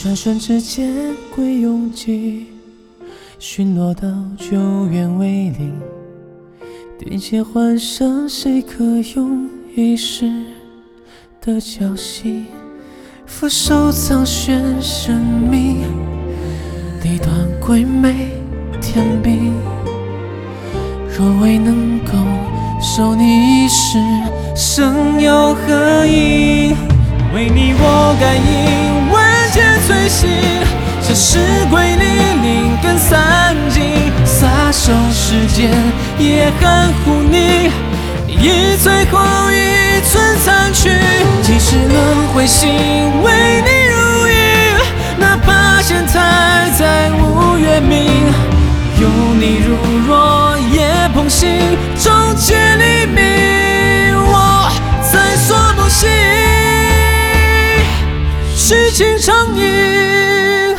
转瞬之间归永寂，陨落到救援为零。地界换上谁可用一世的侥幸？俯首苍玄生命，离断归美天命。若未能够守你一世，生又何益？为你我感应万劫摧心，这是归零，灵根散尽，撒手世间也含糊你，一最后一寸残躯。几世轮回心为你如影，哪怕现在再无月明，有你如若夜pom行，终结黎明，我在所不惜，虚情长吟。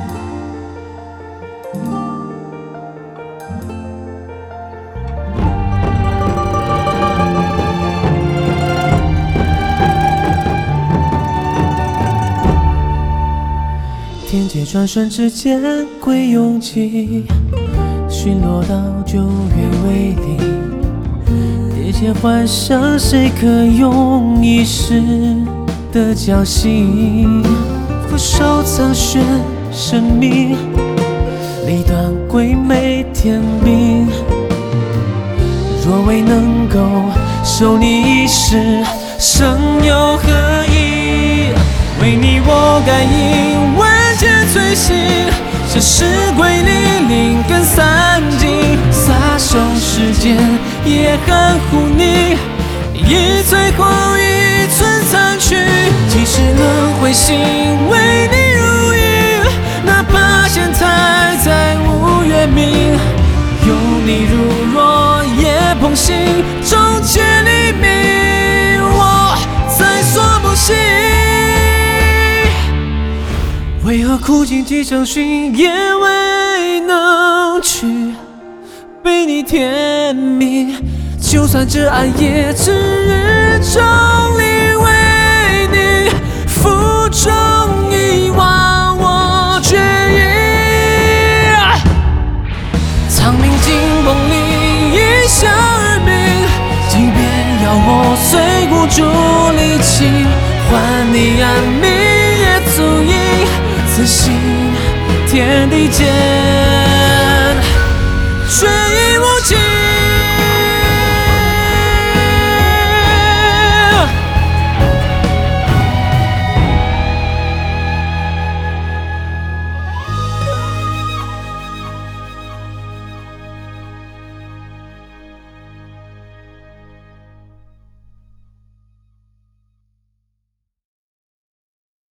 天界转瞬之间归永寂，陨落到救援为零。地界幻想谁可用一世的侥幸？俯首苍玄生命，离断归美天命。若未能够守你一世，生又何益？为你我感应万劫摧心，这是归零，灵根散尽，撒手世间也含糊你，一最后一寸残躯。几世轮回心为你如影，哪怕现在再无月明，有你如若夜pom行，终结黎明，我在所不惜。为何苦尽几程寻也未能去被你甜蜜？就算这暗夜指日中里为你负重遗忘我决意。苍冥紧绷里一笑而明，即便要我碎骨逐离情，还你安眠也足以。此心天地间